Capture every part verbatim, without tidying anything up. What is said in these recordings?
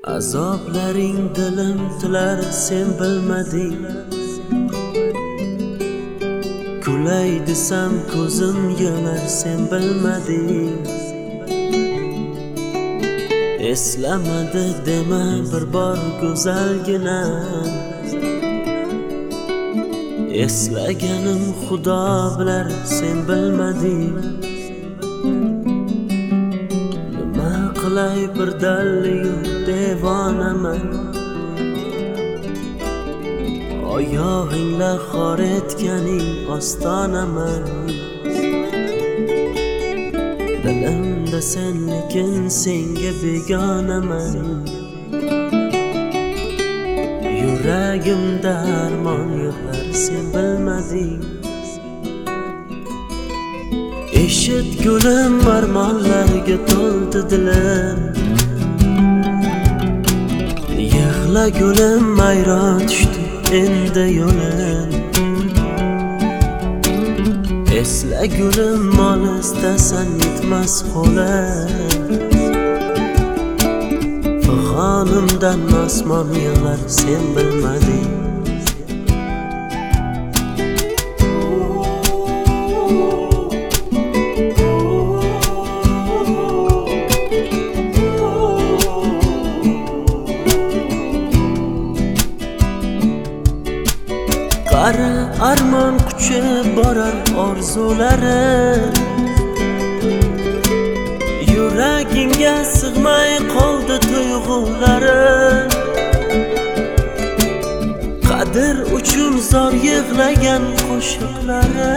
Azoblaring dilim tilar sen bilmading. Kulay desam ko'zim yonar sen bilmading. Eslamadi dema bir bor go'zalgina. Eslaganim Xudo bilar sen bilmading. Nima qilay bir dalliyu devonaman. Oyog'ingla xor etganing ostonaman. Dilimda sen lekin senga begonaman. Yuragimda armon yo'qlar sen bilmading. Eshit gulim armonlarga to'ldi dilim. Yig'la gulim ayron tushdi endi yo'lim. Esla gulim mol istasan yetmas qo'lim. Fig'onimdan osmon yig'lar sen bilmading. Qara armon kuchib borar orzulari. Yuragimga sig'may qoldi tuyg'ulari. Qadr uchun zor yig'lagan qo'shiqlari.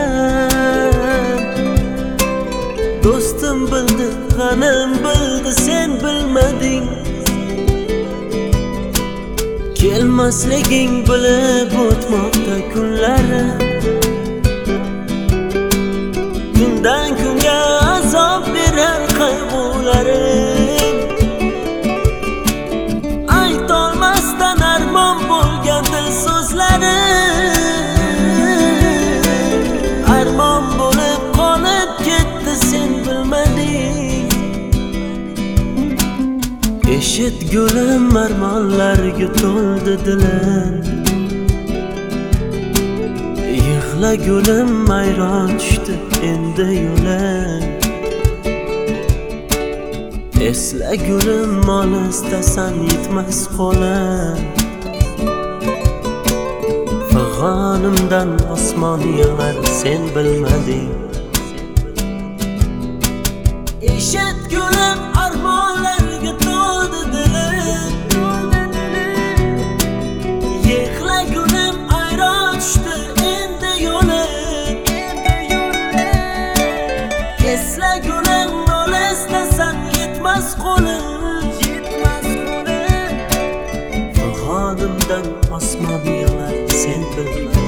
Do'stim bildi, g'anim bildi sen bilmading. Kelmasliging bilib o'tmoqda kunlari. Kundan kunga azob berar qayg'ularim. Aytolmasdan armon bo'lgan dil so'zlari. Armon bo'lib qolib ketdi sen bilmading. Eshit gulim armonlarga to'ldi dilim. Yig'la gulim ayron tushdi endi yo'lim. Esla gulim mol istasan yetmas qo'lim. Fig'onimdan osmon yig'lar sen bilmading. Eshit gulim armonlarga to'ldi dilim. Yig'la gulim ayron tushdi endi yo'lim. Esla gulim mol istasan yetmas qo'lim. Fig'onimdan osmon yig'lar sen bilmading.